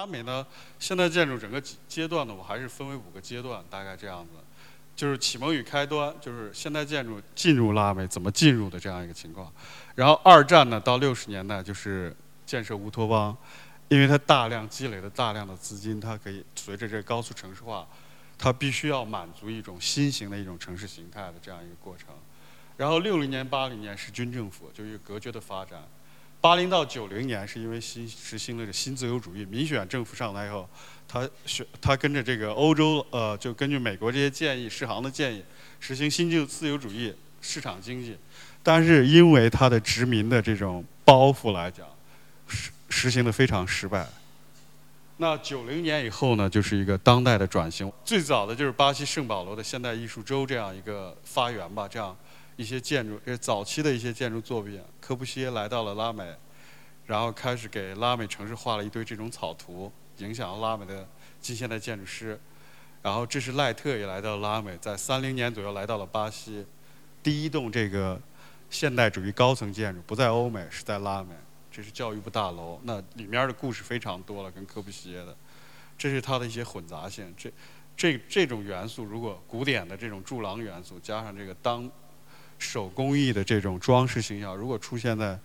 拉美呢，现代建筑整个阶段呢，我还是分为5个阶段，大概这样子。就是启蒙与开端，就是现代建筑进入拉美怎么进入的这样一个情况。然后二战呢，到60年代就是建设乌托邦，因为它大量积累了大量的资金，它可以随着这个高速城市化，它必须要满足一种新型的一种城市形态的这样一个过程。然后60年、80年是军政府，就是一个隔绝的发展。80到90年是因为实行了这新自由主义，民选政府上台以后，他跟着这个欧洲就根据美国这些建议、世行的建议，实行新自由主义市场经济，但是因为他的殖民的这种包袱来讲，实行的非常失败。那90年以后呢，就是一个当代的转型。最早的就是巴西圣保罗的现代艺术周这样一个发源吧，这样一些建筑，这早期的一些建筑作品，柯布西耶来到了拉美，然后开始给拉美城市画了一堆这种草图，影响了拉美的近现代建筑师。然后这是赖特也来到拉美，在30年左右来到了巴西，第一栋这个现代主义高层建筑不在欧美，是在拉美。这是教育部大楼，那里面的故事非常多了，跟柯布西耶的，这是它的一些混杂性。这种元素，如果古典的这种柱廊元素，加上这个手工艺的这种装饰形象，如果出现在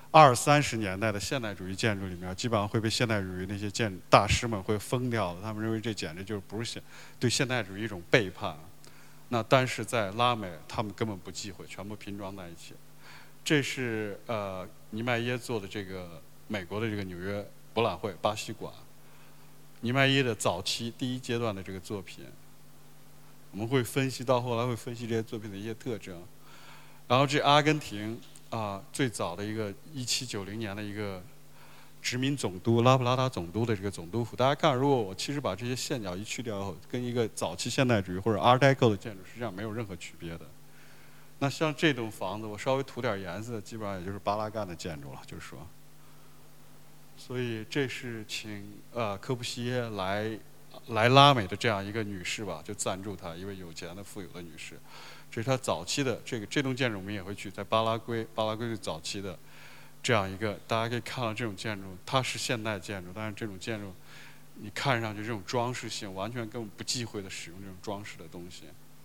20、30年代的现代主义建筑里面，基本上会被现代主义那些大师们会疯掉的。他们认为这简直就是不是对现代主义一种背叛。那但是在拉美，他们根本不忌讳，全部拼装在一起。这是尼迈耶做的这个美国的这个纽约博览会巴西馆，尼迈耶的早期第一阶段的这个作品，我们会分析到后来会分析这些作品的一些特征。然后这阿根廷最早的一个1790年的一个殖民总督拉普拉达总督的这个总督府，大家看，如果我其实把这些线脚一去掉后，跟一个早期现代主义或者 Art Deco 的建筑实际上没有任何区别的。那像这栋房子，我稍微涂点颜色，基本上也就是巴拉干的建筑了，就是说。所以这是请柯布西耶来拉美的这样一个女士吧，就赞助她，一位有钱的富有的女士。这是她早期的这栋建筑，我们也会去，在巴拉圭是早期的这样一个，大家可以看到这种建筑，它是现代建筑，但是这种建筑你看上去这种装饰性，完全根本不忌讳的使用这种装饰的东西。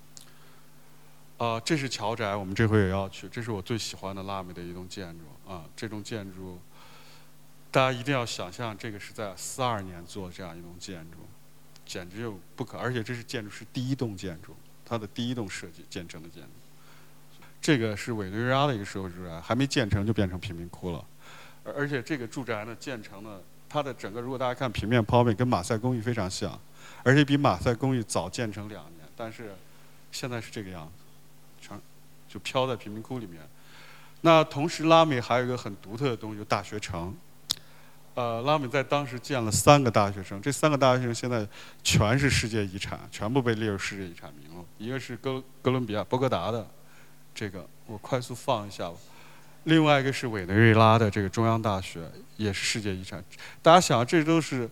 这是侨宅，我们这回也要去。这是我最喜欢的拉美的一栋建筑啊！这栋建筑，大家一定要想象，这个是在42年做的这样一栋建筑，简直就不可。而且这是建筑师第一栋建筑，它的第一栋设计建成的建筑。这个是委内瑞拉的一个社会住宅，还没建成就变成贫民窟了。而且这个住宅呢，建成呢，它的整个如果大家看平面剖面，跟马赛公寓非常像，而且比马赛公寓早建成2年，但是现在是这个样子。就飘在贫民窟里面。那同时，拉美还有一个很独特的东西，就大学城。拉美在当时建了3个大学城，这3个大学城现在全是世界遗产，全部被列入世界遗产名录。一个是哥伦比亚波哥达的，这个我快速放一下吧。另外一个是委内瑞拉的这个中央大学，也是世界遗产。大家想，这都是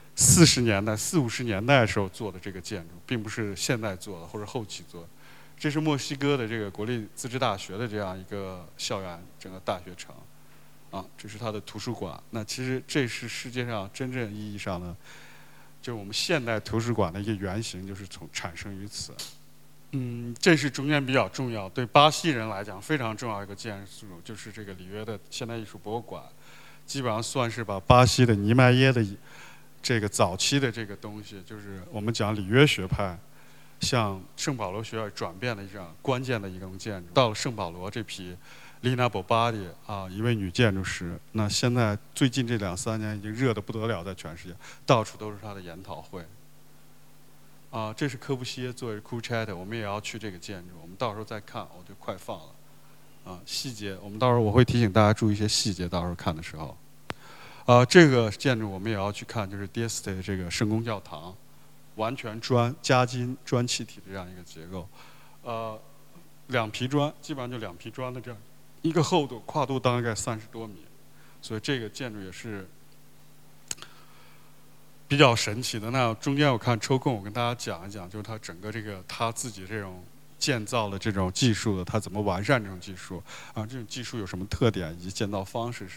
40年代、40、50年代的时候做的这个建筑，并不是现在做的或者后期做的。这是墨西哥的这个国立自治大学的这样一个校园，整个大学城，这是它的图书馆。那其实这是世界上真正意义上的，就是我们现代图书馆的一个原型，就是产生于此。这是中间比较重要，对巴西人来讲非常重要一个建筑，就是这个里约的现代艺术博物馆，基本上算是把巴西的尼迈耶的这个早期的这个东西，就是我们讲里约学派。向圣保罗学院转变的一样关键的一种建筑。到了圣保罗这批丽娜·博巴蒂一位女建筑师，那现在最近这2、3年已经热得不得了，在全世界到处都是她的研讨会。这是柯布西耶作为库切特，我们也要去这个建筑，我们到时候再看，我就快放了。细节我们到时候我会提醒大家注意一些细节，到时候看的时候。这个建筑我们也要去看，就是 Dieste 这个圣公教堂。完全加金砖砌体的这样一个结构，2皮砖，基本上就2皮砖的这样一个厚度，跨度大概30多米，所以这个建筑也是比较神奇的。那中间我看抽空我跟大家讲一讲，就是它整个它自己这种建造的这种技术的，它怎么完善这种技术这种技术有什么特点，以及建造方式是什么，我会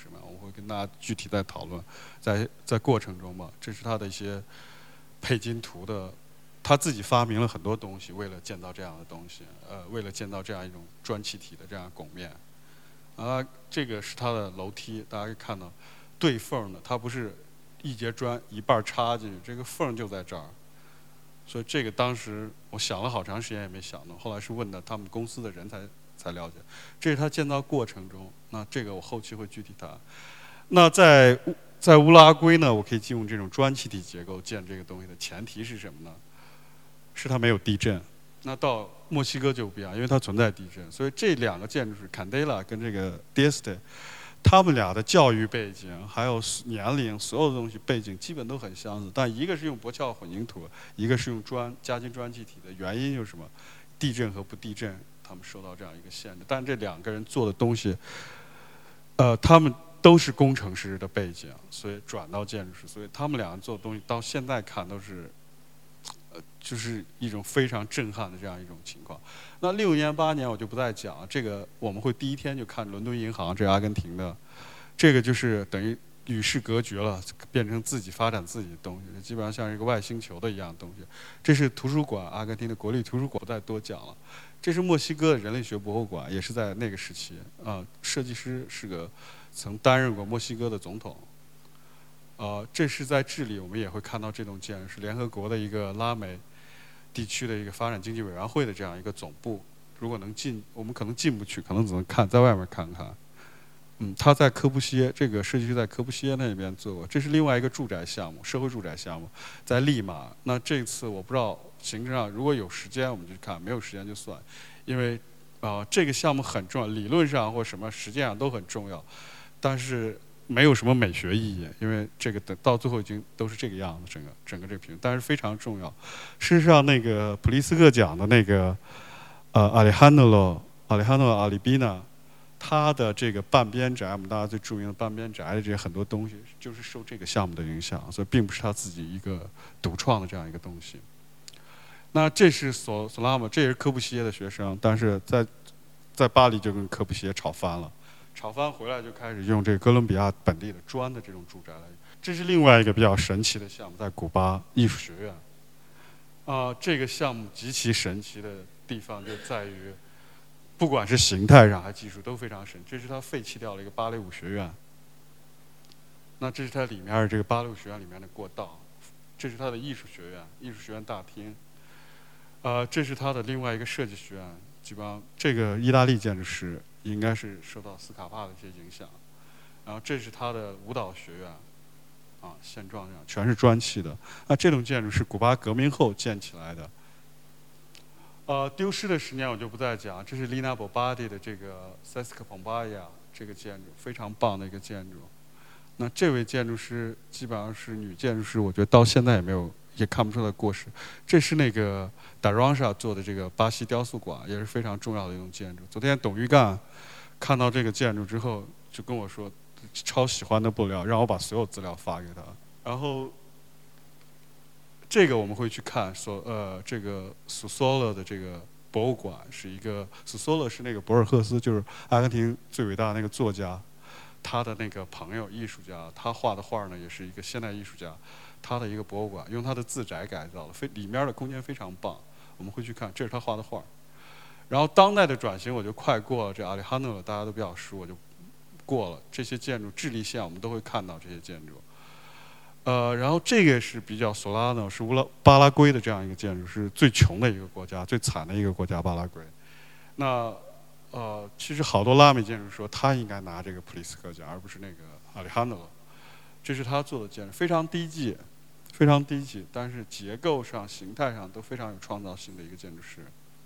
会跟大家具体再讨论，在过程中嘛，这是他的一些配金图的，他自己发明了很多东西，为了建造这样的东西，为了建造这样一种砖气体的这样拱面。这个是它的楼梯，大家可以看到对缝的，它不是一节砖一半插进去，这个缝就在这儿。所以这个当时我想了好长时间也没想到，后来是问的他们公司的人才了解。这是他建造过程中，那这个我后期会具体谈。那在乌拉圭呢，我可以进入这种砖气体结构建这个东西的前提是什么呢？是它没有地震。那到墨西哥就不一样，因为它存在地震，所以这两个建筑是 Candela 跟这个 Dieste， 他们俩的教育背景还有年龄，所有的东西背景基本都很相似，但一个是用驳壳混凝土，一个是用加金砖气体的原因就是什么？地震和不地震，他们受到这样一个限制。但这两个人做的东西，他们都是工程师的背景，所以转到建筑师，所以他们两个做的东西到现在看都是。就是一种非常震撼的这样一种情况。那6年8年我就不再讲了，这个我们会第一天就看伦敦银行，这阿根廷的，这个就是等于与世隔绝了，变成自己发展自己的东西，基本上像一个外星球的一样东西。这是图书馆，阿根廷的国立图书馆，不再多讲了。这是墨西哥的人类学博物馆，也是在那个时期设计师是个曾担任过墨西哥的总统。这是在智利，我们也会看到这栋建筑是联合国的一个拉美地区的一个发展经济委员会的这样一个总部。如果能进，我们可能进不去，可能只能在外面看看。他在科布西耶，这个设计师在科布西耶那边做过。这是另外一个住宅项目，社会住宅项目，在利马。那这次我不知道行程上如果有时间我们就看，没有时间就算，因为这个项目很重要，理论上或什么实践上都很重要，但是。没有什么美学意义，因为这个到最后已经都是这个样子，整个这个评论，但是非常重要。事实上，那个普利斯克奖的那个阿里汉诺阿里比纳，他的这个半边宅，我们大家最著名的半边宅的这些很多东西，就是受这个项目的影响，所以并不是他自己一个独创的这样一个东西。那这是索拉姆，这也是科布西耶的学生，但是在巴黎就跟科布西耶吵翻了。炒翻回来就开始用这个哥伦比亚本地的砖的这种住宅来。这是另外一个比较神奇的项目，在古巴艺术学院。这个项目极其神奇的地方就在于，不管是形态上还是技术都非常神。这是他废弃掉了一个芭蕾舞学院。那这是它里面的这个芭蕾舞学院里面的过道，这是它的艺术学院大厅。这是它的另外一个设计学院，基本上这个意大利建筑师。应该是受到斯卡帕的一些影响，然后这是他的舞蹈学院，现状上全是砖砌的。那这种建筑是古巴革命后建起来的。丢失的10年我就不再讲，这是丽娜·博巴蒂的这个塞斯克蓬巴亚这个建筑，非常棒的一个建筑。那这位建筑师基本上是女建筑师，我觉得到现在也看不出来过时。这是那个达朗莎做的这个巴西雕塑馆，也是非常重要的一种建筑。昨天董玉干看到这个建筑之后，就跟我说超喜欢的不了，让我把所有资料发给他。然后这个我们会去看，这个苏索勒的这个博物馆是一个，苏索勒是那个博尔赫斯，就是阿根廷最伟大的那个作家，他的那个朋友艺术家，他画的画呢也是一个现代艺术家。他的一个博物馆，用他的自宅改造的，里面的空间非常棒。我们会去看，这是他画的画。然后当代的转型我就快过了，这阿里哈诺大家都比较熟，我就过了。这些建筑，智利线我们都会看到这些建筑。然后这个是比较索拉诺，是巴拉圭的这样一个建筑，是最穷的一个国家，最惨的一个国家巴拉圭。那其实好多拉美建筑说他应该拿这个普利斯克奖，而不是那个阿里哈诺。这是他做的建筑，非常低级，但是结构上、形态上都非常有创造性的一个建筑师。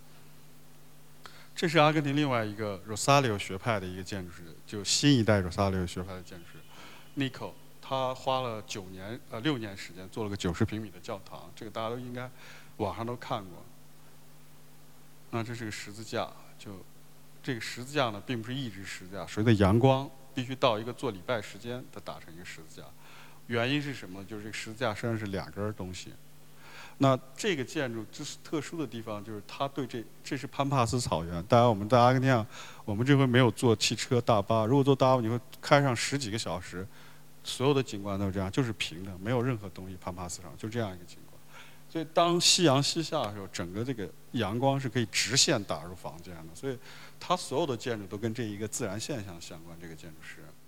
这是阿根廷另外一个 Rosario 学派的一个建筑师，就新一代 Rosario 学派的建筑师 Nico， 他花了6年时间做了个90平米的教堂，这个大家都应该网上都看过。那这是个十字架，就这个十字架呢，并不是一直十字架，随着阳光。必须到一个做礼拜时间，它打成一个十字架。原因是什么？就是这个十字架身上是2根东西。 那这个建筑之特殊的地方就是它对这是潘帕斯草原。当然我们在阿根廷啊，我们这回没有坐汽车大巴，如果坐大巴你会开上10几个小时，所有的景观都是这样，就是平的，没有任何东西潘帕斯上，就这样一个景观。所以当夕阳西下的时候，整个这个阳光是可以直线打入房间的，所以它所有的建筑都跟这一个自然现象相关。这个建筑师。